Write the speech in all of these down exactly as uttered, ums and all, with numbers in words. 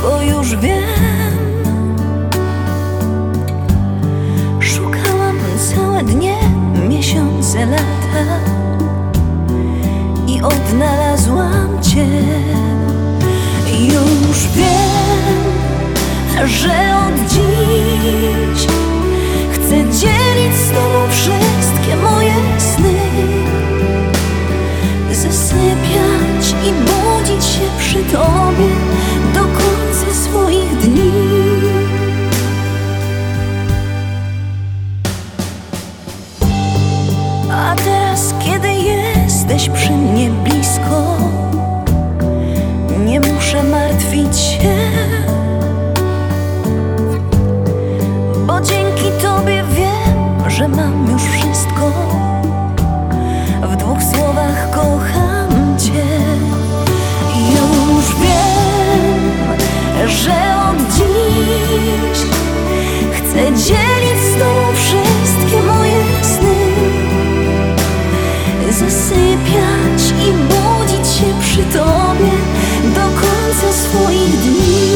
bo już wiem. Szukałam całe dnie, miesiące, lata i odnalazłam Cię. Już wiem, że od dziś chcę dzielić z Tobą wszystkie moje sny, zasypiać i budzić się przy Tobie do końca swoich dni. A teraz, kiedy jesteś przy mnie blisko, nie muszę martwić się, bo dzięki Tobie wiem, że mam już wszystko. W dwóch słowach kocham Cię. Już wiem, że od dziś chcę dzielić z Tobą wszystkie moje sny, zasypiać i budzić się przy Tobie do końca swoich dni.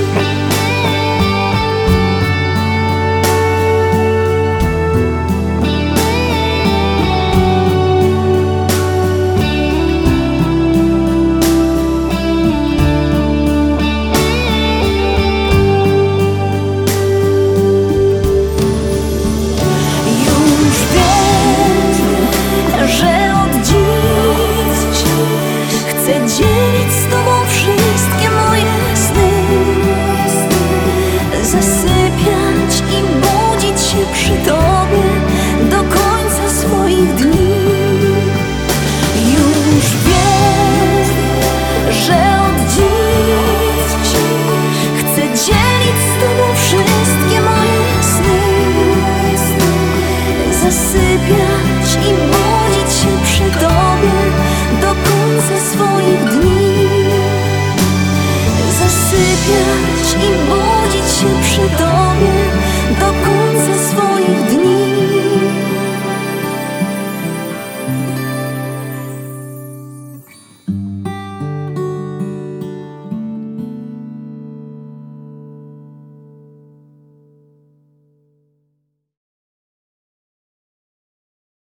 Dzielić z Tobą wszystkie moje sny, zasypiać i budzić się przy Tobie do końca swoich dni. Już wiem, że od dziś chcę dzielić z Tobą wszystkie moje sny, zasypiać i budzić się przy Tobie do końca swoich dni, zasypiać i budzić